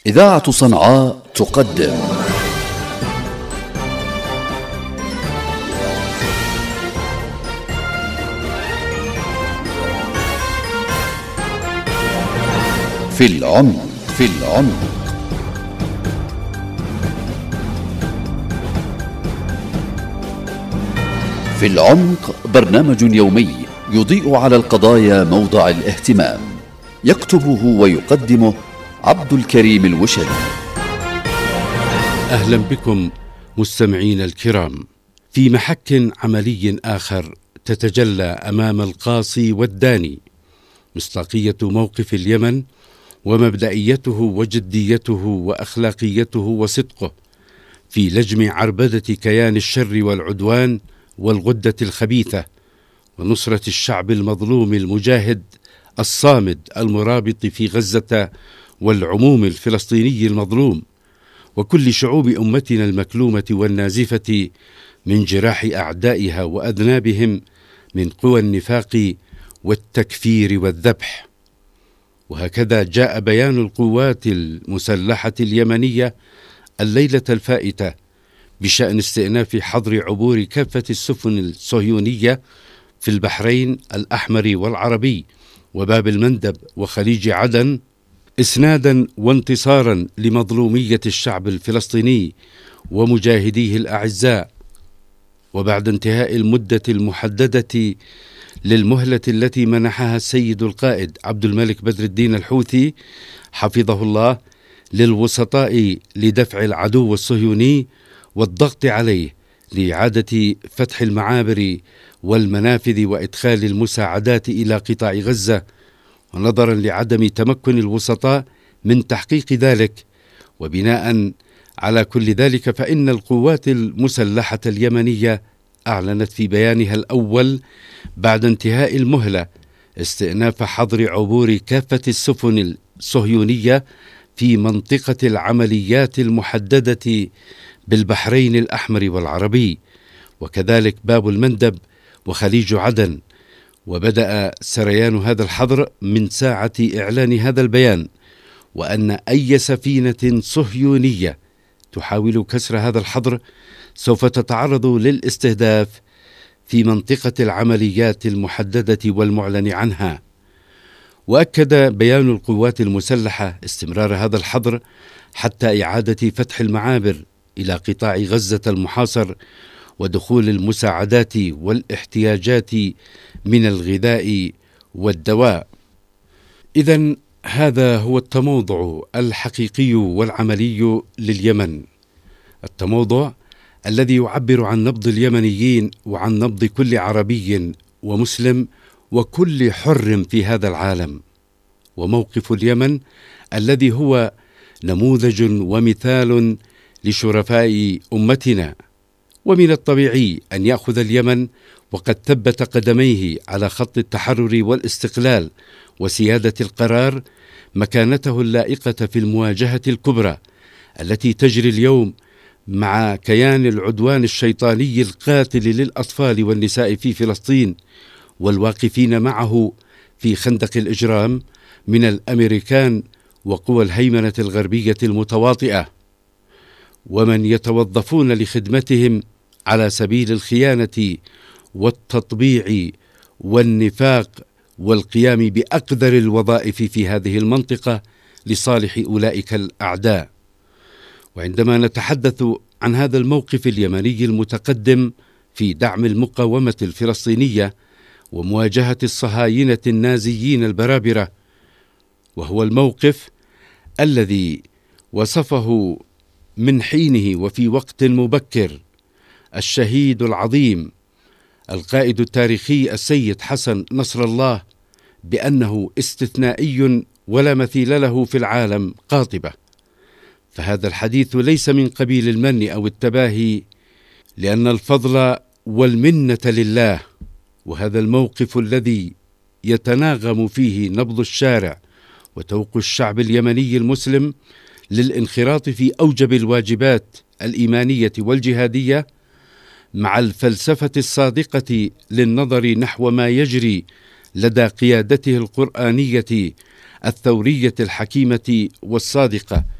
إذاعة صنعاء تقدم في العمق. في العمق برنامج يومي يضيء على القضايا موضع الاهتمام، يكتبه ويقدمه عبد الكريم الوشري. أهلا بكم مستمعين الكرام. في محك عملي آخر تتجلى أمام القاصي والداني مصداقية موقف اليمن ومبدئيته وجديته وأخلاقيته وصدقه في لجم عربدة كيان الشر والعدوان والغدة الخبيثة ونصرة الشعب المظلوم المجاهد الصامد المرابط في غزة والعموم الفلسطيني المظلوم وكل شعوب أمتنا المكلومة والنازفة من جراح أعدائها وأذنابهم من قوى النفاق والتكفير والذبح. وهكذا جاء بيان القوات المسلحة اليمنية الليلة الفائتة بشأن استئناف حظر عبور كافة السفن الصهيونية في البحرين الأحمر والعربي وباب المندب وخليج عدن، إسنادا وانتصارا لمظلومية الشعب الفلسطيني ومجاهديه الأعزاء. وبعد انتهاء المدة المحددة للمهلة التي منحها السيد القائد عبد الملك بدر الدين الحوثي حفظه الله للوسطاء لدفع العدو الصهيوني والضغط عليه لإعادة فتح المعابر والمنافذ وإدخال المساعدات إلى قطاع غزة، ونظرا لعدم تمكن الوسطاء من تحقيق ذلك، وبناء على كل ذلك فإن القوات المسلحة اليمنية أعلنت في بيانها الأول بعد انتهاء المهلة استئناف حظر عبور كافة السفن الصهيونية في منطقة العمليات المحددة بالبحرين الأحمر والعربي وكذلك باب المندب وخليج عدن. وبدأ سريان هذا الحظر من ساعة إعلان هذا البيان، وأن أي سفينة صهيونية تحاول كسر هذا الحظر سوف تتعرض للاستهداف في منطقة العمليات المحددة والمعلن عنها. وأكد بيان القوات المسلحة استمرار هذا الحظر حتى إعادة فتح المعابر إلى قطاع غزة المحاصر ودخول المساعدات والاحتياجات من الغذاء والدواء. إذن هذا هو التموضع الحقيقي والعملي لليمن، التموضع الذي يعبر عن نبض اليمنيين وعن نبض كل عربي ومسلم وكل حر في هذا العالم. وموقف اليمن الذي هو نموذج ومثال لشرفاء أمتنا، ومن الطبيعي أن يأخذ اليمن وقد ثبت قدميه على خط التحرر والاستقلال وسيادة القرار مكانته اللائقة في المواجهة الكبرى التي تجري اليوم مع كيان العدوان الشيطاني القاتل للأطفال والنساء في فلسطين والواقفين معه في خندق الإجرام من الأمريكان وقوى الهيمنة الغربية المتواطئة، ومن يتوظفون لخدمتهم على سبيل الخيانة والتطبيع والنفاق والقيام بأقذر الوظائف في هذه المنطقة لصالح أولئك الأعداء. وعندما نتحدث عن هذا الموقف اليمني المتقدم في دعم المقاومة الفلسطينية ومواجهة الصهاينة النازيين البرابرة، وهو الموقف الذي وصفه من حينه وفي وقت مبكر الشهيد العظيم القائد التاريخي السيد حسن نصر الله بأنه استثنائي ولا مثيل له في العالم قاطبة. فهذا الحديث ليس من قبيل المن أو التباهي، لأن الفضل والمنة لله. وهذا الموقف الذي يتناغم فيه نبض الشارع وتوق الشعب اليمني المسلم للانخراط في أوجب الواجبات الإيمانية والجهادية مع الفلسفة الصادقة للنظر نحو ما يجري لدى قيادته القرآنية الثورية الحكيمة والصادقة،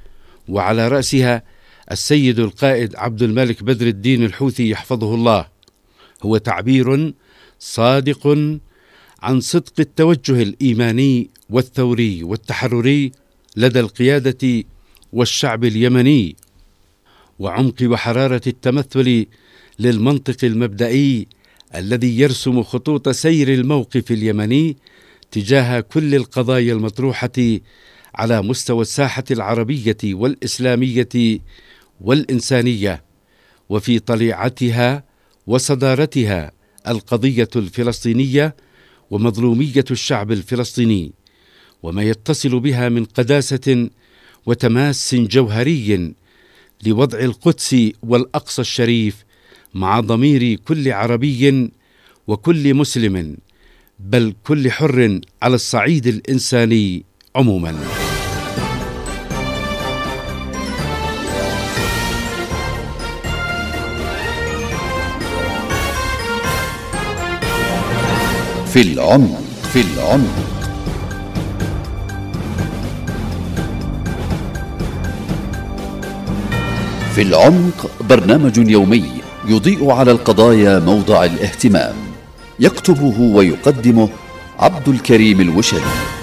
وعلى رأسها السيد القائد عبد الملك بدر الدين الحوثي يحفظه الله، هو تعبير صادق عن صدق التوجه الإيماني والثوري والتحرري لدى القيادة والشعب اليمني، وعمق وحرارة التمثل للمنطق المبدئي الذي يرسم خطوط سير الموقف اليمني تجاه كل القضايا المطروحة على مستوى الساحة العربية والإسلامية والإنسانية، وفي طليعتها وصدارتها القضية الفلسطينية ومظلومية الشعب الفلسطيني، وما يتصل بها من قداسة وتماس جوهري لوضع القدس والأقصى الشريف مع ضمير كل عربي وكل مسلم، بل كل حر على الصعيد الإنساني عموما. في العمق. في العمق. في العمق برنامج يومي يضيء على القضايا موضع الاهتمام، يكتبه ويقدمه عبد الكريم الوشلي.